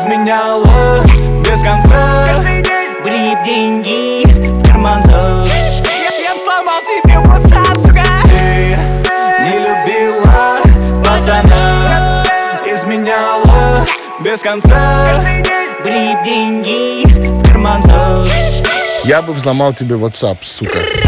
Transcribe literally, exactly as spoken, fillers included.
изменяла без конца. Каждый день были б деньги в карманах. Я сломал тебе WhatsApp, сука. Ты не любила пацана, изменяла без конца. Каждый день были б деньги в карманах. Я бы взломал тебе WhatsApp, сука.